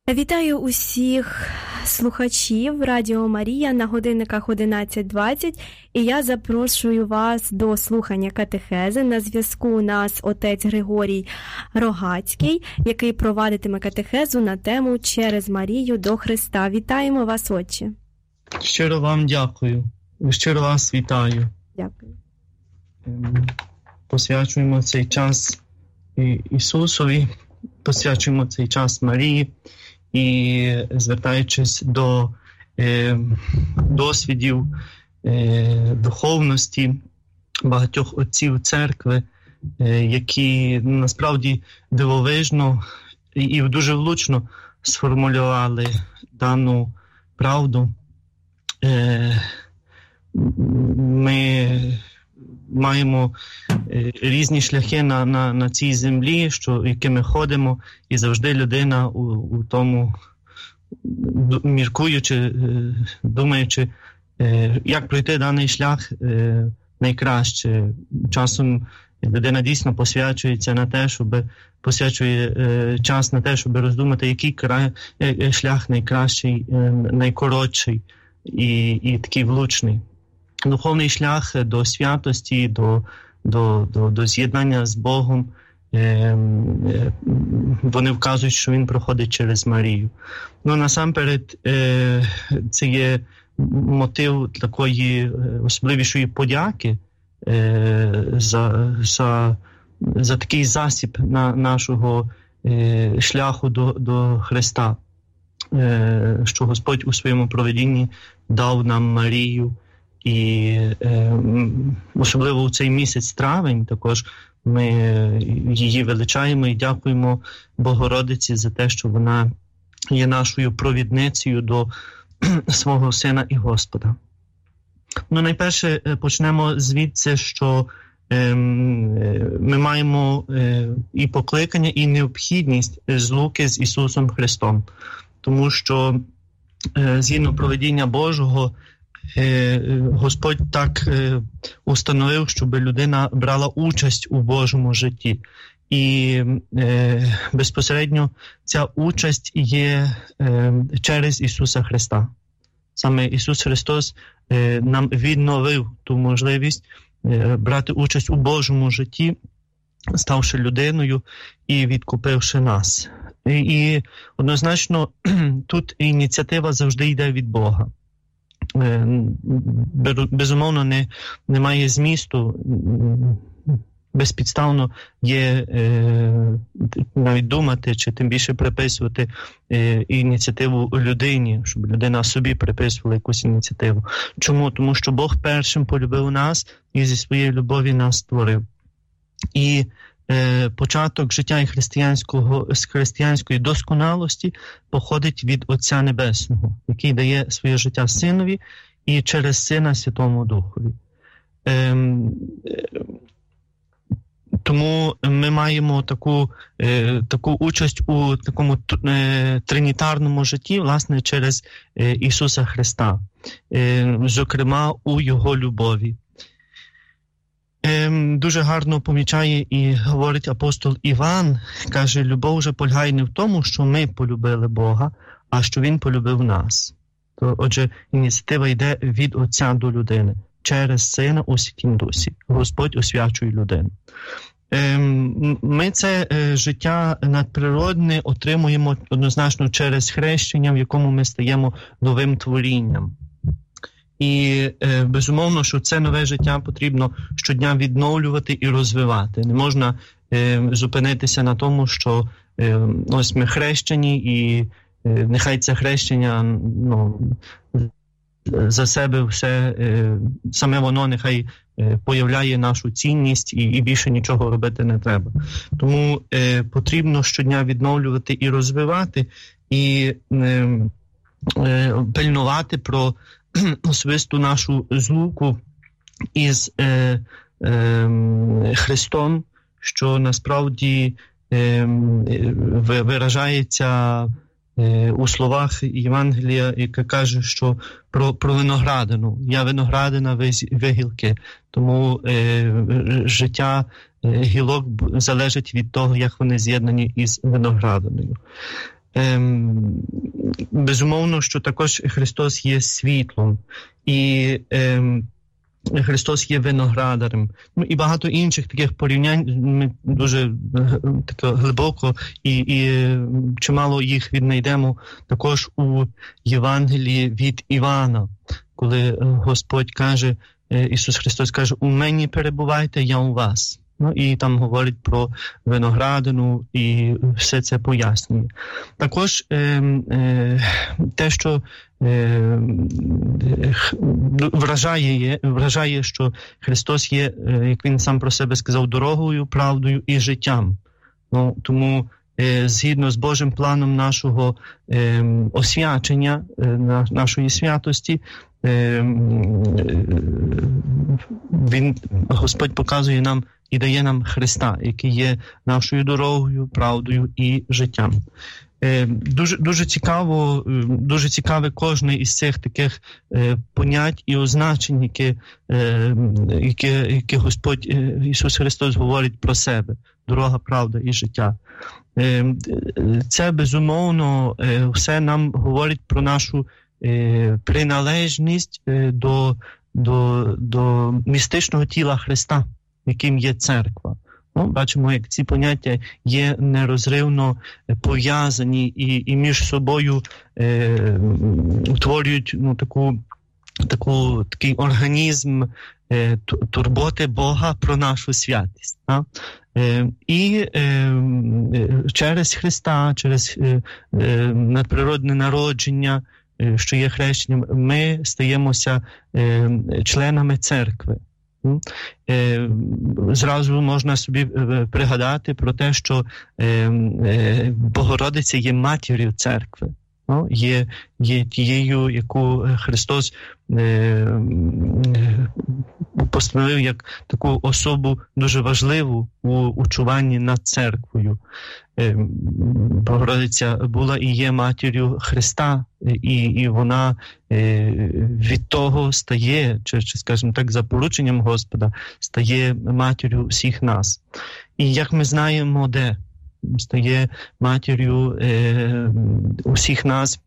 Вітаю усіх слухачів Радіо Марія на годинниках 11:20, і я запрошую вас до слухання катехези. На зв'язку у нас отець Григорій Рогацький, який провадитиме катехезу на тему «Через Марію до Христа». Вітаємо вас, отче. Щиро вам дякую. Щиро вас вітаю. Дякую. Посвячуємо цей час Ісусові, посвячуємо цей час Марії. І звертаючись до досвідів духовності багатьох отців церкви, які насправді дивовижно і дуже влучно сформулювали дану правду, ми маємо різні шляхи на цій землі, якими ходимо, і завжди людина у тому, міркуючи, думаючи, як пройти даний шлях найкраще. Часом людина дійсно посвячується на те, посвячує час на те, щоб роздумати, який шлях найкращий, найкоротший і такий влучний. Духовний шлях до святості, до з'єднання з Богом, вони вказують, що він проходить через Марію. Насамперед, це є мотив такої особливішої подяки за такий засіб нашого шляху до Христа, що Господь у своєму провидінні дав нам Марію. І особливо у цей місяць травень також ми її величаємо і дякуємо Богородиці за те, що вона є нашою провідницею до свого Сина і Господа. Найперше почнемо звідси, що ми маємо і покликання, і необхідність злуки з Ісусом Христом. Тому що згідно провидіння Божого, Господь так установив, щоб людина брала участь у Божому житті. І безпосередньо ця участь є через Ісуса Христа. Саме Ісус Христос нам відновив ту можливість брати участь у Божому житті, ставши людиною і відкупивши нас. І однозначно тут ініціатива завжди йде від Бога. Безумовно, немає змісту, безпідставно є навіть думати, чи тим більше приписувати ініціативу людині, щоб людина собі приписувала якусь ініціативу. Чому? Тому що Бог першим полюбив нас і зі своєї любові нас створив. І початок життя і християнської досконалості походить від Отця Небесного, який дає своє життя Синові і через Сина Святому Духові. Тому ми маємо таку участь у такому тринітарному житті, власне, через Ісуса Христа, зокрема у Його любові. Дуже гарно помічає і говорить апостол Іван, каже, любов же полягає не в тому, що ми полюбили Бога, а що Він полюбив нас. Отже, ініціатива йде від Отця до людини, через Сина у Святім Дусі. Господь освячує людину. Ми це життя надприродне отримуємо однозначно через хрещення, в якому ми стаємо новим творінням. І безумовно, що це нове життя потрібно щодня відновлювати і розвивати. Не можна зупинитися на тому, що ось ми хрещені, і нехай це хрещення за себе все, саме воно нехай появляє нашу цінність і більше нічого робити не треба. Тому потрібно щодня відновлювати і розвивати, і пильнувати про особисту нашу злуку із Христом, що насправді виражається у словах Євангелія, яке каже, що про виноградину. Я виноградина, ви гілки. Тому життя гілок залежить від того, як вони з'єднані із виноградиною. безумовно, що також Христос є світлом, і Христос є виноградарем. Ну і багато інших таких порівнянь, ми дуже таке глибоко і чимало їх віднайдемо також у Євангелії від Івана, коли Господь каже, Ісус Христос каже, у мені перебувайте, я у вас. Ну і там говорить про виноградину і все це пояснює. Також те, що вражає, що Христос є, як Він сам про себе сказав, дорогою, правдою і життям. Ну, тому згідно з Божим планом нашого освячення, нашої святості, Господь показує нам і дає нам Христа, який є нашою дорогою, правдою і життям. Дуже цікаве кожне із цих таких понять і означень, які Господь Ісус Христос говорить про себе. Дорога, правда і життя. Це, безумовно, все нам говорить про нашу приналежність до містичного тіла Христа, яким є церква. Ну, бачимо, як ці поняття є нерозривно пов'язані і між собою утворюють такий організм турботи Бога про нашу святість. І через Христа, через надприродне народження, що є хрещенням, ми стаємося членами церкви. Зразу можна собі пригадати про те, що Богородиця є матір'ю церкви. Є тією, яку Христос постановив як таку особу дуже важливу у чуванні над церквою. Богородиця була і є матір'ю Христа, і вона від того стає, чи скажімо так, за порученням Господа, стає матір'ю всіх нас. І як ми знаємо, де? Стає матір'ю усіх нас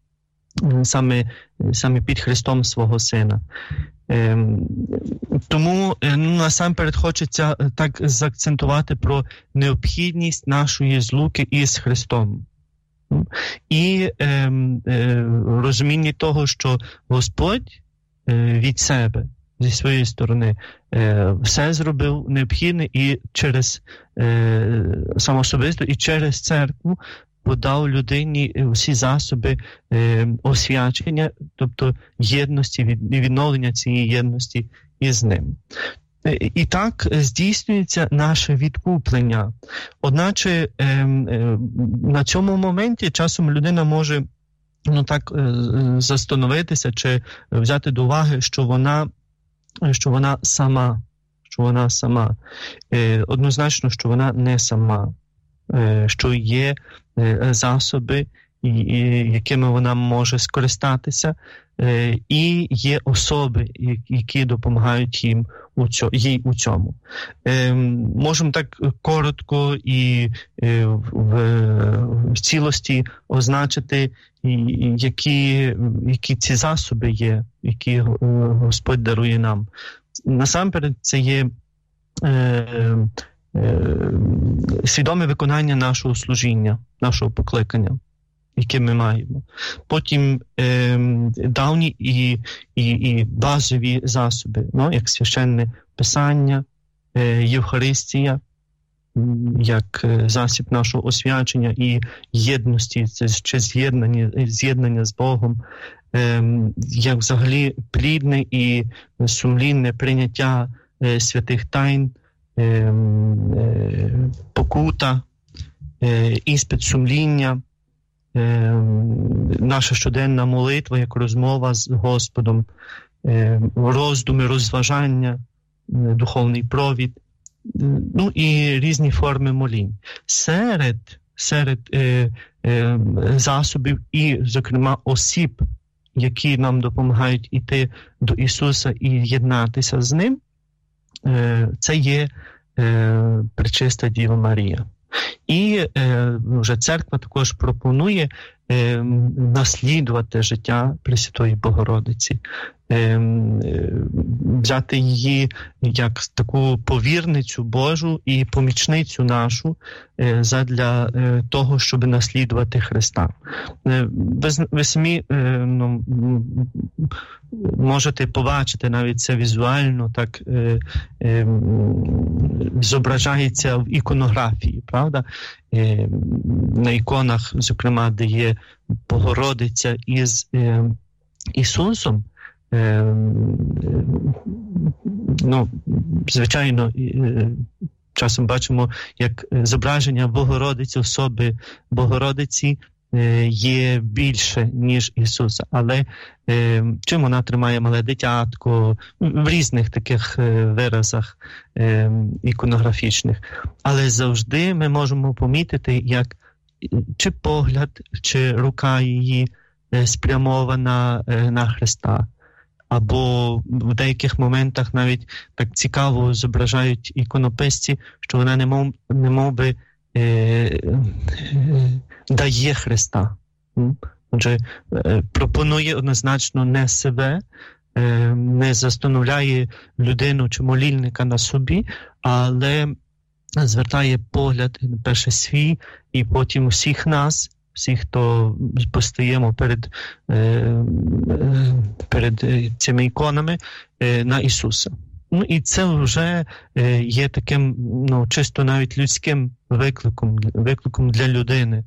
саме під Христом свого Сина. Тому насамперед хочеться так заакцентувати про необхідність нашої злуки із Христом. І розуміння того, що Господь від себе, зі своєї сторони, все зробив необхідне і через самоособисто, і через церкву подав людині всі засоби освячення, тобто єдності, відновлення цієї єдності із ним. І так здійснюється наше відкуплення. Одначе на цьому моменті часом людина може застановитися чи взяти до уваги, що вона сама. Однозначно, що вона не сама. Що є засоби, якими вона може скористатися, і є особи, які допомагають їй у цьому. Можемо так коротко і в цілості означити, які ці засоби є, які Господь дарує нам. Насамперед, це є свідоме виконання нашого служіння, нашого покликання, яке ми маємо. Потім давні і базові засоби, як священне писання, Євхаристія, як засіб нашого освячення і єдності, це ще з'єднання з Богом, як взагалі плідне і сумлінне прийняття святих тайн, покута, іспит сумління, наша щоденна молитва, як розмова з Господом, роздуми, розважання, духовний провід, і різні форми молінь. Серед засобів і, зокрема, осіб, які нам допомагають іти до Ісуса і єднатися з Ним, це є Пречиста Діва Марія. І вже церква також пропонує наслідувати життя Пресвятої Богородиці, взяти її як таку повірницю Божу і помічницю нашу задля того, щоб наслідувати Христа. Ви самі можете побачити, навіть це візуально так зображається в іконографії, правда? На іконах, зокрема, де є Богородиця із Ісусом, звичайно, часом бачимо, як зображення Богородиці, особи Богородиці є більше, ніж Ісуса. Але чим вона тримає мале дитятко, в різних таких виразах іконографічних. Але завжди ми можемо помітити, як чи погляд, чи рука її спрямована на Христа. Або в деяких моментах навіть так цікаво зображають іконописці, що вона немов би дає Христа. Отже, пропонує однозначно не себе, не застановляє людину чи молільника на собі, але звертає погляд перше свій і потім усіх нас, всіх, хто постаємо перед цими іконами, на Ісуса. І це вже є таким, чисто навіть людським викликом для людини.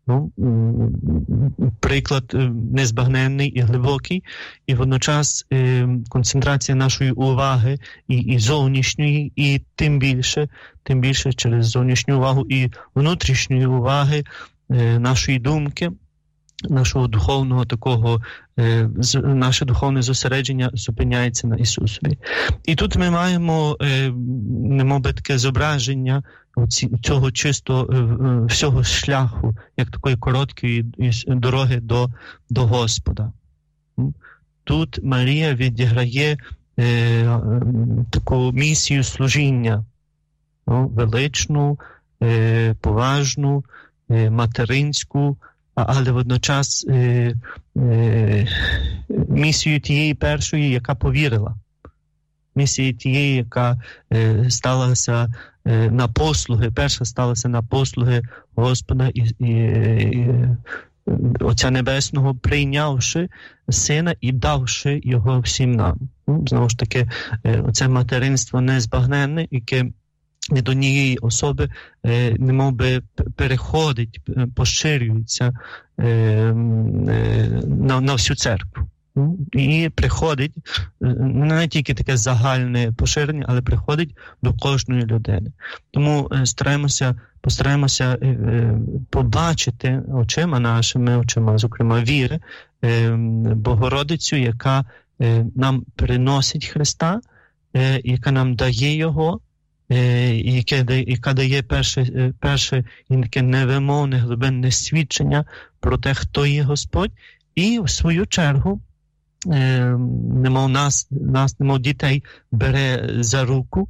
Приклад незбагненний і глибокий, і водночас концентрація нашої уваги і зовнішньої, і тим більше через зовнішню увагу і внутрішньої уваги нашої думки, нашого духовного такого, наше духовне зосередження зупиняється на Ісусові. І тут ми маємо немовби таке зображення цього чисто всього шляху, як такої короткої дороги до Господа. Тут Марія відіграє таку місію служіння, величну, поважну, материнську, але водночас місію тієї першої, яка повірила. Місію тієї, яка сталася на послуги, перша сталася на послуги Господа і Отця Небесного, прийнявши Сина і давши Його всім нам. Знову ж таки, оце материнство незбагненне, яке від однієї особи немовби переходить, поширюється на всю церкву. І приходить не тільки таке загальне поширення, але приходить до кожної людини. Тому постараємося побачити нашими очима, зокрема віри, Богородицю, яка нам приносить Христа, яка нам дає Його, яка дає перше і таке невимовне, глибинне свідчення про те, хто є Господь, і в свою чергу немов дітей бере за руку,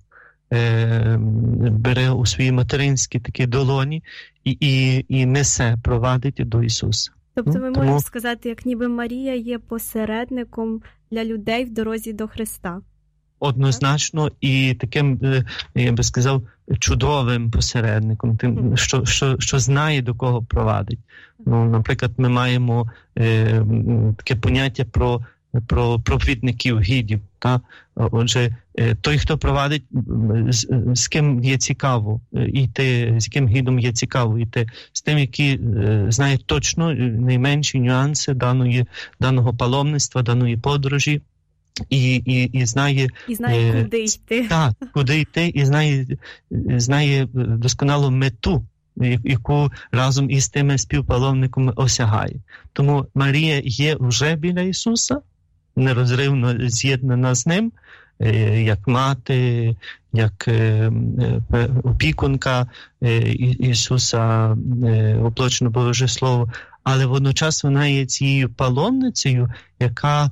бере у свої материнські такі долоні і несе, провадить до Ісуса. Тобто ми можемо сказати, як ніби Марія є посередником для людей в дорозі до Христа. Однозначно, і таким, я би сказав, чудовим посередником, тим, що знає, до кого провадить. Наприклад, ми маємо таке поняття про провідників, гідів. Отже, той, хто провадить, з ким є цікаво йти, з яким гідом є цікаво йти, з тим, який знає точно найменші нюанси даного паломництва, даної подорожі, і знає, куди йти. Так, куди йти, і знає досконалу мету, яку разом із тими співпаломниками осягає. Тому Марія є вже біля Ісуса, нерозривно з'єднана з Ним, як мати, як опікунка Ісуса, воплочене Боже Слово, але водночас вона є цією паломницею, яка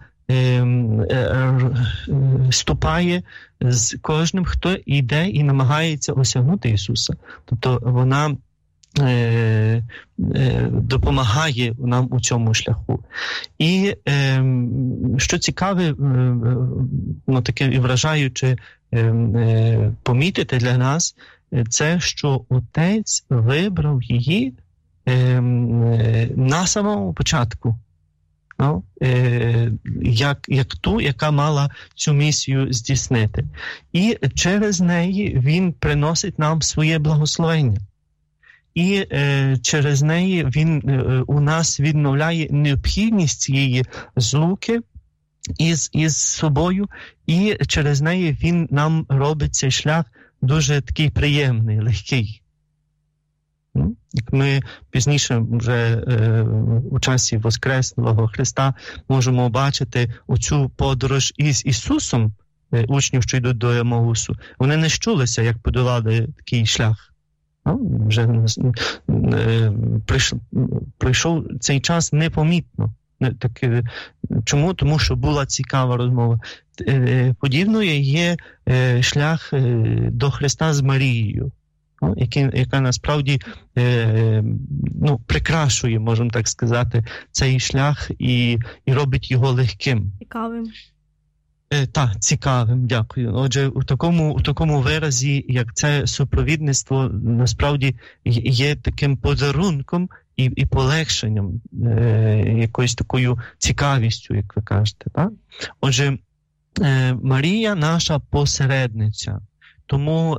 ступає з кожним, хто йде і намагається осягнути Ісуса. Тобто вона допомагає нам у цьому шляху. І що цікаве, таке і вражаюче помітити для нас, це, що Отець вибрав її на самому початку. Як ту, яка мала цю місію здійснити. І через неї він приносить нам своє благословення. І через неї він у нас відновляє необхідність цієї злуки із собою, і через неї він нам робить цей шлях дуже такий приємний, легкий. Як ми пізніше вже у часі Воскреслого Христа можемо бачити оцю подорож із Ісусом, учнів, що йдуть до Емаусу, вони не щулися, як подолали такий шлях. Вже пройшов цей час непомітно. Чому? Тому що була цікава розмова. Подібною є шлях до Христа з Марією, яка насправді прикрашує, можемо так сказати, цей шлях і робить його легким. Цікавим. Так, цікавим, дякую. Отже, у такому виразі, як це супровідництво, насправді є таким подарунком і полегшенням, якоюсь такою цікавістю, як ви кажете. Так? Отже, Марія наша посередниця. Тому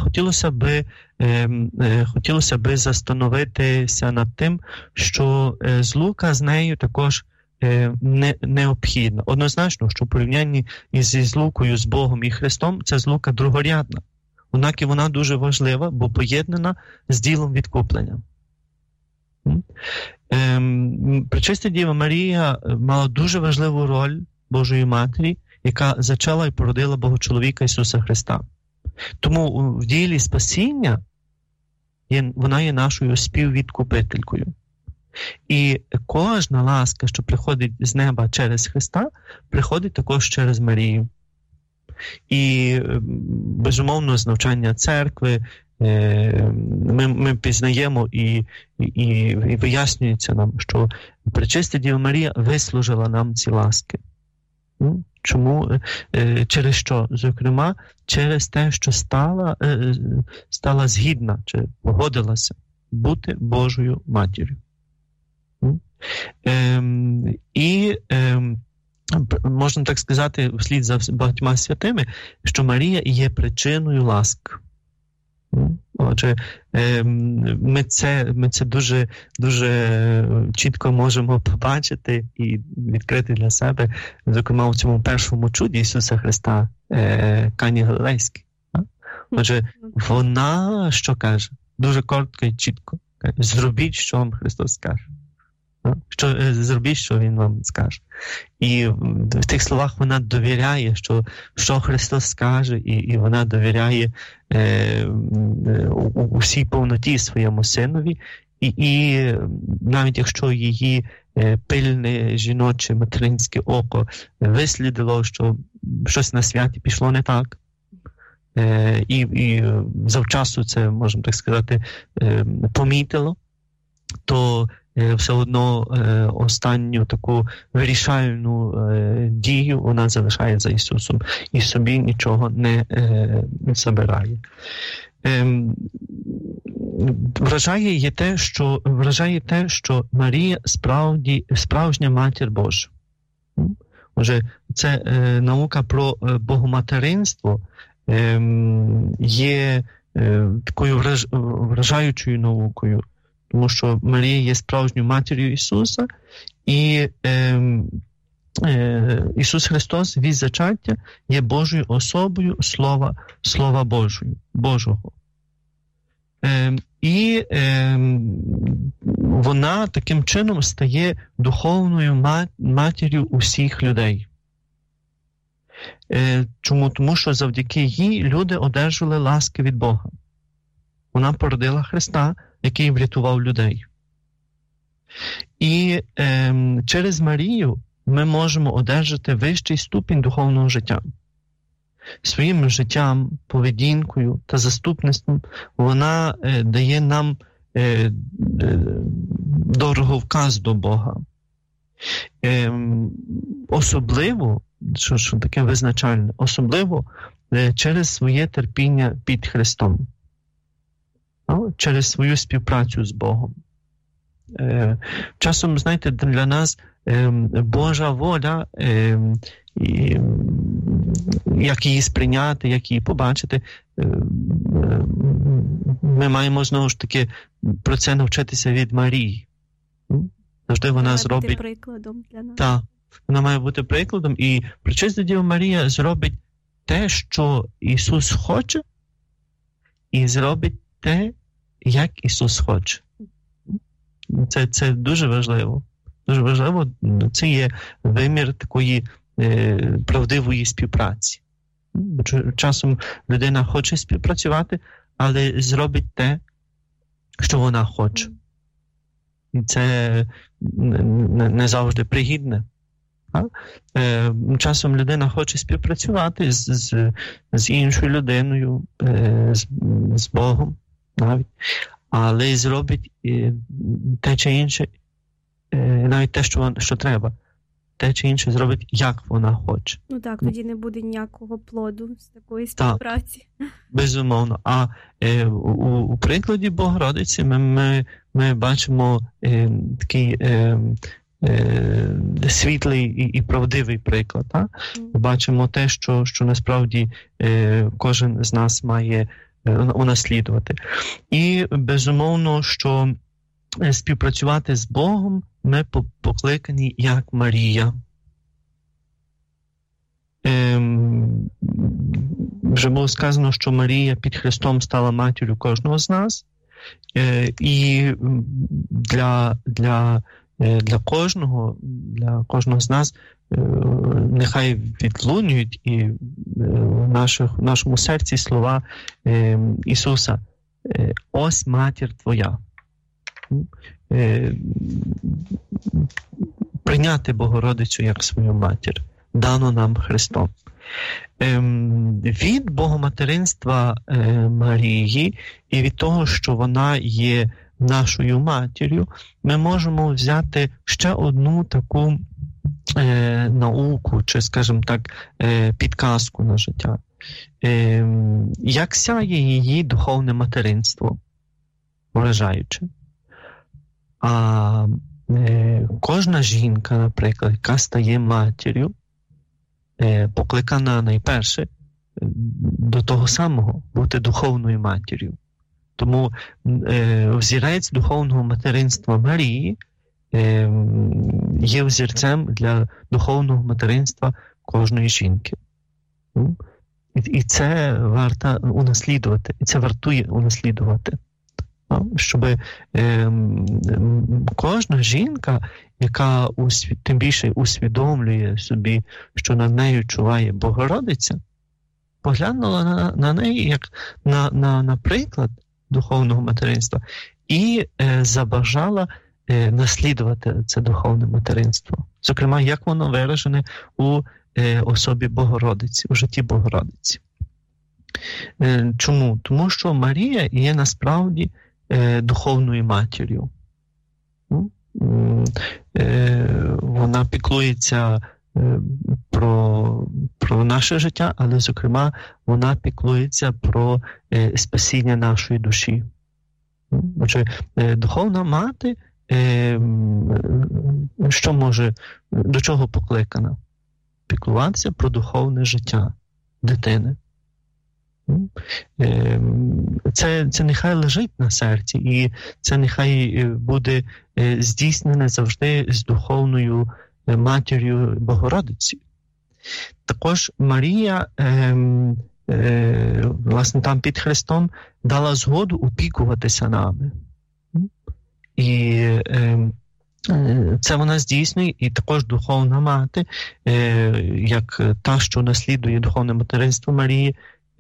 хотілося би застановитися над тим, що злука з нею також необхідна. Однозначно, що в порівнянні із злукою з Богом і Христом ця злука другорядна. Однак і вона дуже важлива, бо поєднана з ділом відкуплення. Пречиста Діва Марія мала дуже важливу роль Божої Матері, яка зачала і породила Бога-чоловіка Ісуса Христа. Тому в ділі спасіння вона є нашою співвідкупителькою. І кожна ласка, що приходить з неба через Христа, приходить також через Марію. І, безумовно, з навчання церкви ми пізнаємо і вияснюється нам, що Пречиста Діва Марія вислужила нам ці ласки. Чому? Через що? Зокрема, через те, що стала згідна, чи погодилася бути Божою матір'ю. Можна так сказати, вслід за багатьма святими, що Марія є причиною ласк. Отже, ми це дуже, дуже чітко можемо побачити і відкрити для себе, зокрема, у цьому першому чуді Ісуса Христа, Кані Галилейській. Отже, вона що каже? Дуже коротко і чітко. Зробіть, що вам Христос скаже. Зробіть, що Він вам скаже. І в тих словах вона довіряє, що Христос скаже, і вона довіряє у всій повноті своєму синові. І навіть якщо її пильне жіноче материнське око вислідило, що щось на святі пішло не так, і завчасу це, можемо так сказати, помітило, то все одно останню таку вирішальну дію вона залишає за Ісусом і собі нічого не забирає. Вражає те, що Марія справжня Матір Божа. Отже, це наука про богоматеринство є такою вражаючою наукою, тому що Марія є справжньою матір'ю Ісуса, і Ісус Христос від зачаття є Божою особою Слова Божого. І вона таким чином стає духовною матір'ю усіх людей. Чому? Тому що завдяки їй люди одержали ласки від Бога. Вона породила Христа, який врятував людей. І через Марію ми можемо одержати вищий ступінь духовного життя. Своїм життям, поведінкою та заступництвом вона дає нам дороговказ до Бога. Особливо, що таке визначальне, особливо через своє терпіння під Христом, через свою співпрацю з Богом. Часом, знаєте, для нас Божа воля, як її сприйняти, як її побачити, ми маємо знову ж таки про це навчитися від Марії. Завжди вона зробить... Має бути прикладом для нас. Так, вона має бути прикладом, і Пречиста Діва Марія зробить те, що Ісус хоче, і зробить те, як Ісус хоче. Це дуже важливо. Дуже важливо, це є вимір такої правдивої співпраці. Часом людина хоче співпрацювати, але зробить те, що вона хоче. І це не завжди пригідне. Часом людина хоче співпрацювати з іншою людиною, з Богом навіть, але зробить те чи інше, навіть те, що треба, те чи інше зробить, як вона хоче. Ну так, тоді не буде ніякого плоду з такої співпраці. Так, безумовно. А у прикладі Богородиці ми бачимо такий світлий і правдивий приклад. Бачимо те, що насправді кожен з нас має унаслідувати. І безумовно, що співпрацювати з Богом ми покликані як Марія. Вже було сказано, що Марія під Христом стала матір'ю кожного з нас. І для кожного з нас нехай відлунюють і в нашому серці слова Ісуса. Ось матір твоя. Прийняти Богородицю як свою матір, дано нам Христом. Від богоматеринства Марії і від того, що вона є нашою матір'ю, ми можемо взяти ще одну таку науку, чи, скажімо так, підказку на життя. Як сяє її духовне материнство, вражаюче. А кожна жінка, наприклад, яка стає матір'ю, покликана найперше до того самого, бути духовною матір'ю. Тому взірець духовного материнства Марії є взірцем для духовного материнства кожної жінки. І це варто унаслідувати, і це вартує унаслідувати. Щоб кожна жінка, яка тим більше усвідомлює собі, що над нею чуває Богородиця, поглянула на неї як на приклад духовного материнства і забажала наслідувати це духовне материнство. Зокрема, як воно виражене у особі Богородиці, у житті Богородиці. Чому? Тому що Марія є насправді духовною матір'ю. Вона піклується про наше життя, але, зокрема, вона піклується про спасіння нашої душі. Отже, духовна мати, що може, до чого покликана? Піклуватися про духовне життя дитини. Це нехай лежить на серці, і це нехай буде здійснене завжди з духовною матір'ю Богородиці. Також Марія, власне, там під Христом дала згоду опікуватися нами. І це вона здійснює, і також духовна мати, як та, що наслідує духовне материнство Марії,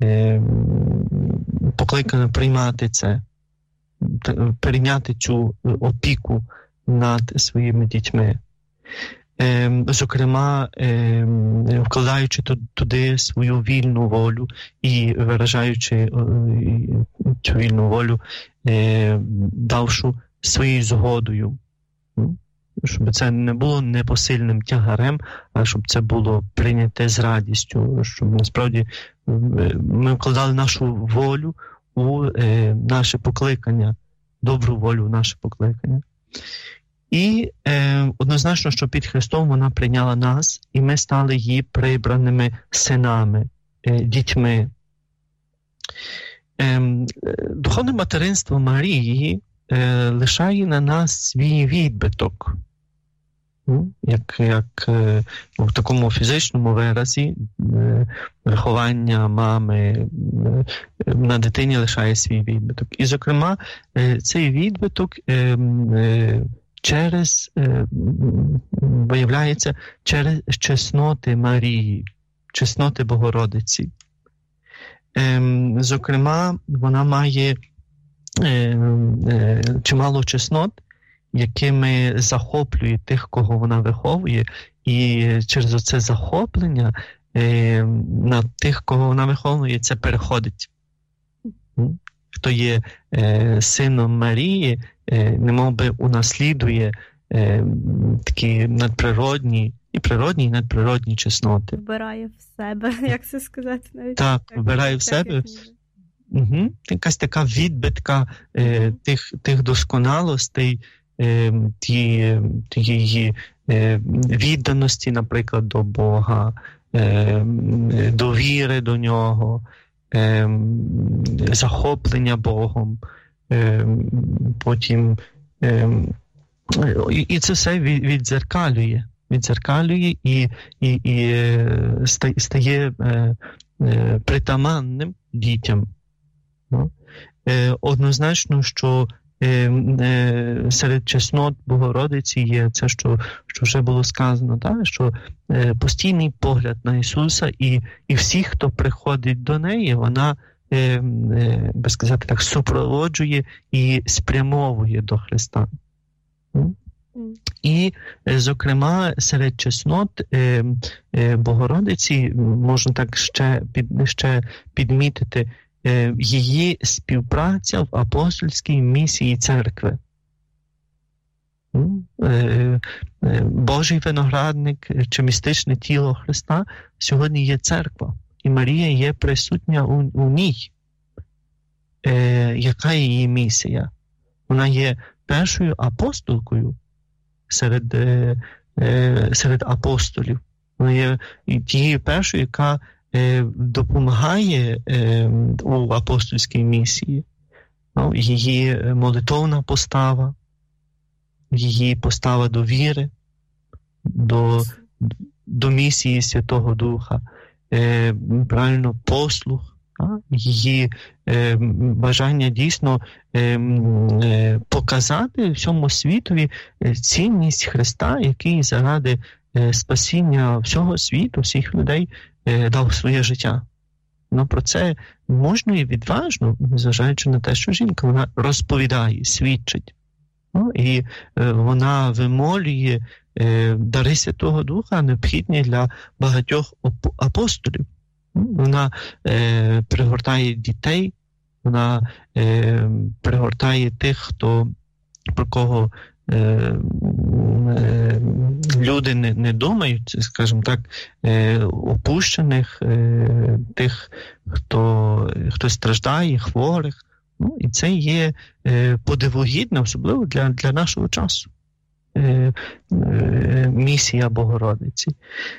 покликана приймати це, перейняти цю опіку над своїми дітьми. зокрема, вкладаючи туди свою вільну волю і виражаючи цю вільну волю, давши своєю згодою. Щоб це не було непосильним тягарем, а щоб це було прийняте з радістю, щоб насправді ми вкладали нашу волю у наше покликання, добру волю у наше покликання. І однозначно, що під Христом вона прийняла нас, і ми стали її прибраними синами, дітьми. Духовне материнство Марії лишає на нас свій відбиток. Як в такому фізичному виразі виховання мами на дитині лишає свій відбиток. І, зокрема, цей відбиток виявляється через чесноти Марії, чесноти Богородиці. Зокрема, вона має чимало чеснот, якими захоплює тих, кого вона виховує, і через це захоплення на тих, кого вона виховує, це переходить. Хто є сином Марії, немовби унаслідує такі надприродні, і природні, і надприродні чесноти. Вбирає в себе, як це сказати навіть. Так, вбирає в себе. Якась така відбитка тих досконалостей, тієї відданості, наприклад, до Бога, довіри до Нього, захоплення Богом, потім і це все віддзеркалює і стає притаманним дітям. Однозначно, що серед чеснот Богородиці є це, що вже було сказано, що постійний погляд на Ісуса і всіх, хто приходить до неї, вона, би сказати так, супроводжує і спрямовує до Христа. І, зокрема, серед чеснот Богородиці можна так ще підмітити її співпраця в апостольській місії церкви. Божий виноградник чи містичне тіло Христа сьогодні є церква, і Марія є присутня у ній. Яка є її місія? Вона є першою апостолкою серед апостолів. Вона є тією першою, яка допомагає у апостольській місії. Її молитовна постава, її постава довіри до місії Святого Духа, правильно послух, її бажання дійсно показати всьому світові цінність Христа, який заради спасіння всього світу, всіх людей дав своє життя. Про це можна і відважно, незважаючи на те, що жінка, вона розповідає, свідчить. І вона вимолює дари Святого Духа, необхідні для багатьох апостолів. Вона пригортає дітей, вона пригортає тих, про кого люди не думають, скажімо так, опущених, тих, хто страждає, хворих. І це є подивогідне, особливо для нашого часу. Місія Богородиці.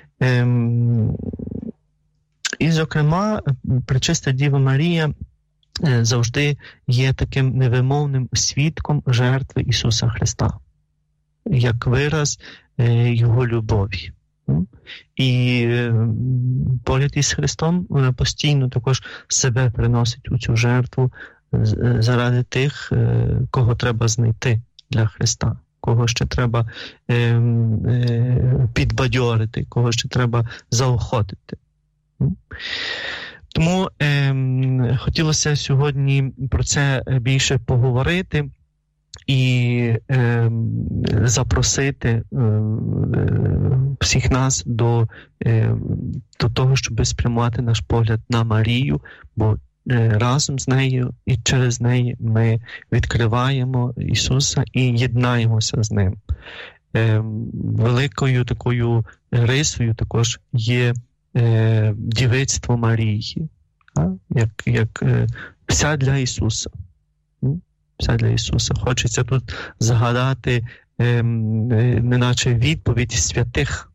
І, зокрема, Пречиста Діва Марія завжди є таким невимовним свідком жертви Ісуса Христа, як вираз Його любові. І поряд із Христом вона постійно також себе приносить у цю жертву заради тих, кого треба знайти для Христа, кого ще треба підбадьорити, кого ще треба заохотити. Тому хотілося сьогодні про це більше поговорити і запросити всіх нас до того, щоб спрямувати наш погляд на Марію, бо разом з нею і через неї ми відкриваємо Ісуса і єднаємося з Ним. Великою такою рисою також є дівицтво Марії, як вся для Ісуса. Вся для Ісуса. Хочеться тут згадати неначе відповідь святих.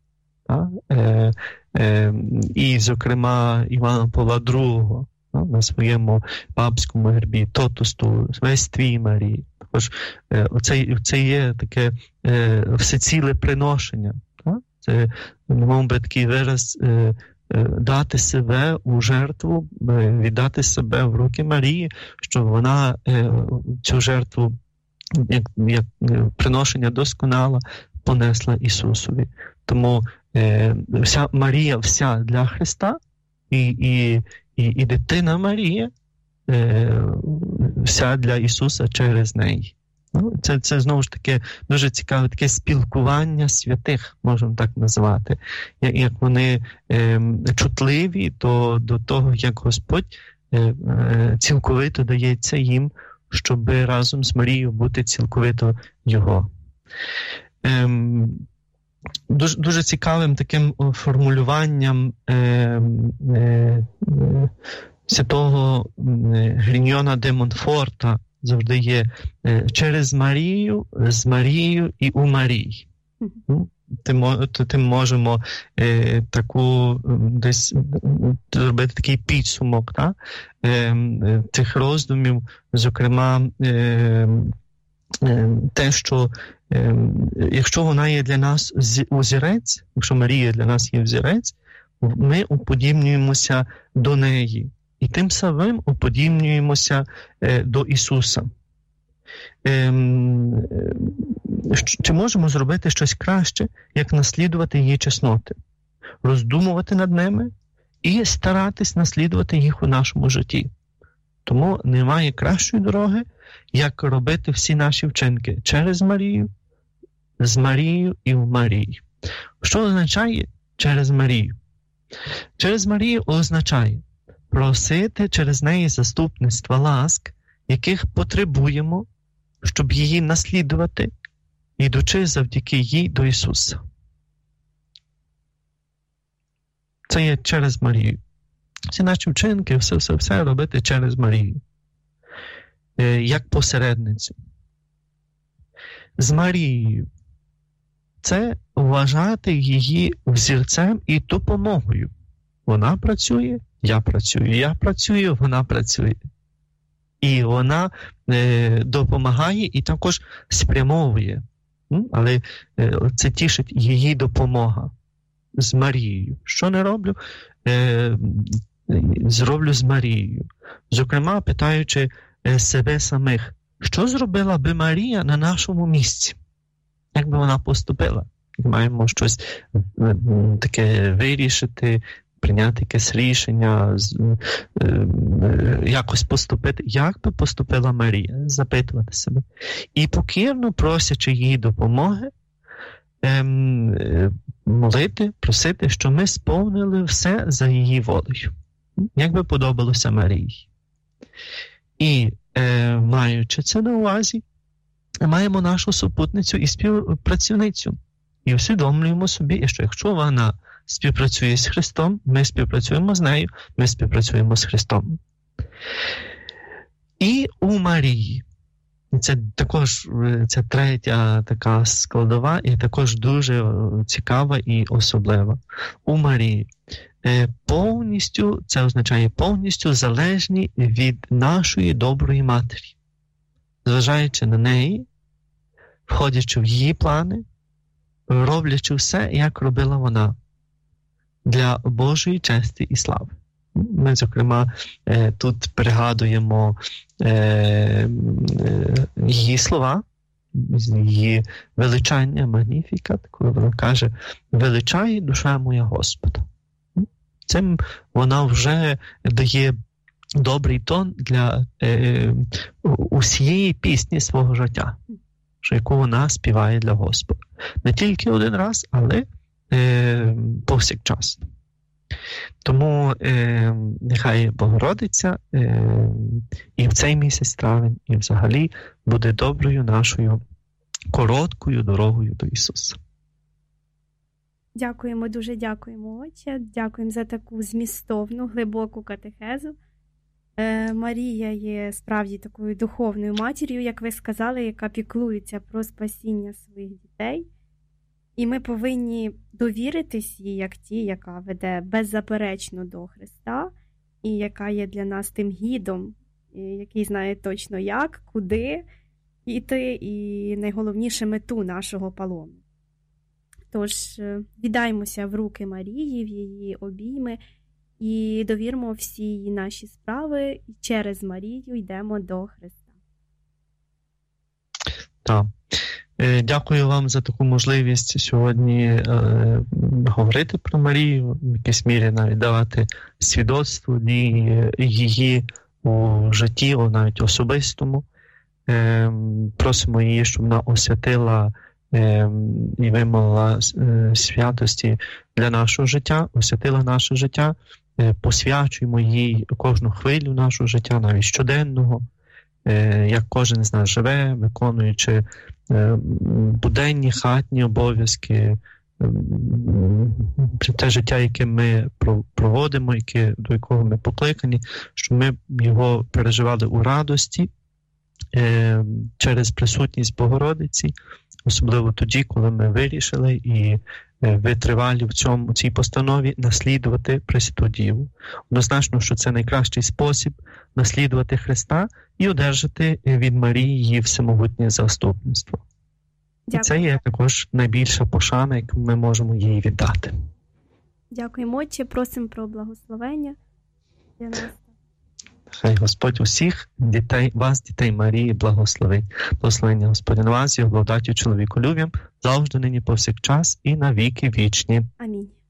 І, зокрема, Івана Павла II на своєму папському гербі «Totus tuus», «Весь твій, Марії». Також це є таке всеціле приношення. Це, мов би, такий вираз дати себе у жертву, віддати себе в руки Марії, щоб вона цю жертву, як приношення досконало, понесла Ісусові. Тому вся Марія вся для Христа, і дитина Марія вся для Ісуса через неї. Це знову ж таки дуже цікаве таке спілкування святих, можемо так назвати, як вони чутливі до того, як Господь цілковито дається їм, щоб разом з Марією бути цілковито Його. Дуже цікавим таким формулюванням святого Гріньйона де Монфорта завжди є через Марію, з Марією і у Марії. Тим можемо таку десь зробити такий підсумок тих роздумів, зокрема те, що якщо вона є для нас взірець, якщо Марія для нас є взірець, ми уподібнюємося до неї. І тим самим уподібнюємося до Ісуса. Чи можемо зробити щось краще, як наслідувати її чесноти? Роздумувати над ними і старатись наслідувати їх у нашому житті. Тому немає кращої дороги, як робити всі наші вчинки через Марію, з Марією і в Марії. Що означає через Марію? Через Марію означає просити через неї заступництва ласк, яких потребуємо, щоб її наслідувати, ідучи завдяки їй до Ісуса. Це є через Марію. Всі наші вчинки, все робити через Марію. Як посередницю. З Марією. Це вважати її взірцем і допомогою. Вона працює, я працюю, вона працює. І вона допомагає і також спрямовує. Але це тішить її допомога з Марією. Що не роблю? Зроблю з Марією. Зокрема, питаючи себе самих, що зробила би Марія на нашому місці? Як би вона поступила? Маємо щось таке вирішити, прийняти якесь рішення, якось поступити. Як би поступила Марія? Запитувати себе. І покірно, просячи її допомоги, молити, просити, що ми сповнили все за її волею. Як би подобалося Марії. І маючи це на увазі, маємо нашу супутницю і співпрацівницю. І усвідомлюємо собі, що якщо вона співпрацює з Христом, ми співпрацюємо з нею, ми співпрацюємо з Христом. І у Марії. Це також це третя така складова і також дуже цікава і особлива. У Марії. Повністю, це означає повністю залежні від нашої доброї матері. Зважаючи на неї, входячи в її плани, роблячи все, як робила вона, для Божої честі і слави. Ми, зокрема, тут пригадуємо її слова, її величання, магніфікат, коли вона каже: «Величає душа моя Господа». Цим вона вже дає добрий тон для усієї пісні свого життя. що яку вона співає для Господа. Не тільки один раз, але повсякчас. Тому нехай Богородиця і в цей місяць травень, і взагалі буде доброю нашою короткою дорогою до Ісуса. Дякуємо, дуже дякуємо, Отче. Дякуємо за таку змістовну, глибоку катехезу. Марія є справді такою духовною матір'ю, як ви сказали, яка піклується про спасіння своїх дітей. І ми повинні довіритись їй, як ті, яка веде беззаперечно до Христа, і яка є для нас тим гідом, який знає точно як, куди йти, і найголовніше мету нашого палому. Тож віддаймося в руки Марії, в її обійми, і довіримо всі наші справи, і через Марію йдемо до Христа. Так. Дякую вам за таку можливість сьогодні говорити про Марію, в якійсь мірі навіть давати свідоцтво її у житті, навіть особистому. Просимо її, щоб вона освятила і вимолила святості для нашого життя, освятила наше життя, посвячуємо їй кожну хвилю нашого життя, навіть щоденного, як кожен з нас живе, виконуючи буденні хатні обов'язки, те життя, яке ми проводимо, до якого ми покликані, щоб ми його переживали у радості через присутність Богородиці, особливо тоді, коли ми вирішили і витривалі в цій постанові наслідувати Пресвяту Діву. Однозначно, що це найкращий спосіб наслідувати Христа і одержати від Марії її всемогутнє заступництво. Дякую. І це є також найбільша пошана, яку ми можемо їй віддати. Дякуємо, Отче, просимо про благословення для нас. Хай Господь усіх вас, дітей Марії, благословить. Благословення Господня на вас, його благодаттю чоловіколюб'ям, завжди, нині, повсякчас і на віки вічні. Амінь.